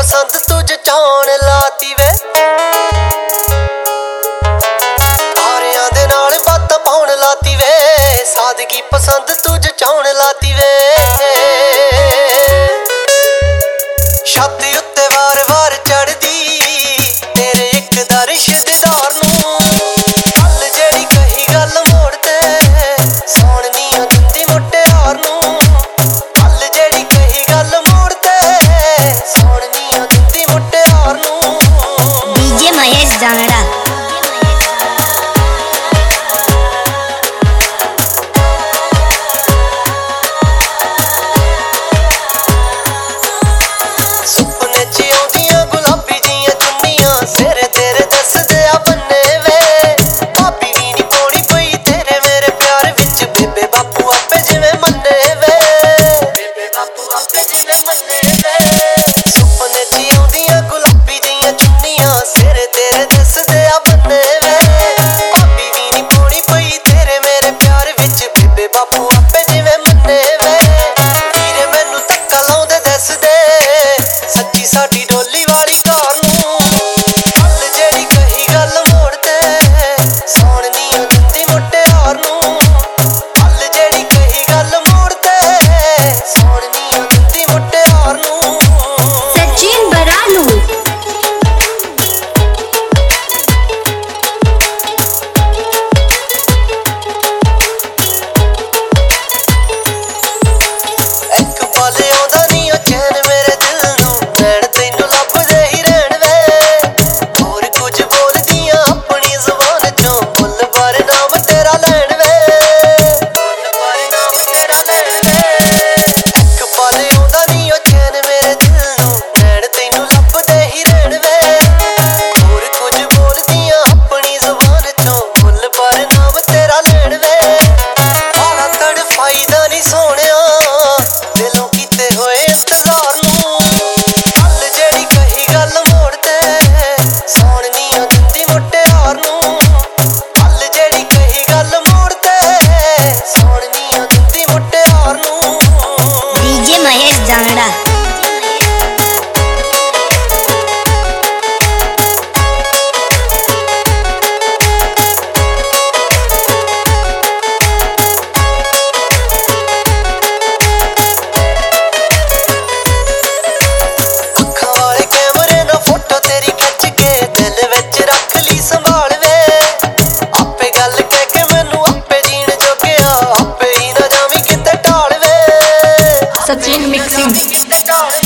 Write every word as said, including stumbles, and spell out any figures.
पसंद तुझ चाण लाती वे आरियां दे नाल बातां पाउण लाती वे सादगी पसंद तुझ चाण लाती वे छाती उत्ते वार वार चढ़दी तेरे एक दर्श दीदार नूं गल जेड़ी कही गल मोड़ ते सोहणनी दिंदी मुटियार नूं गल जेड़ी कही गल मोड़ ते सोहणनी दिंदी मुटियार नूं। DJ Mahesh Jangra Sachin mixing.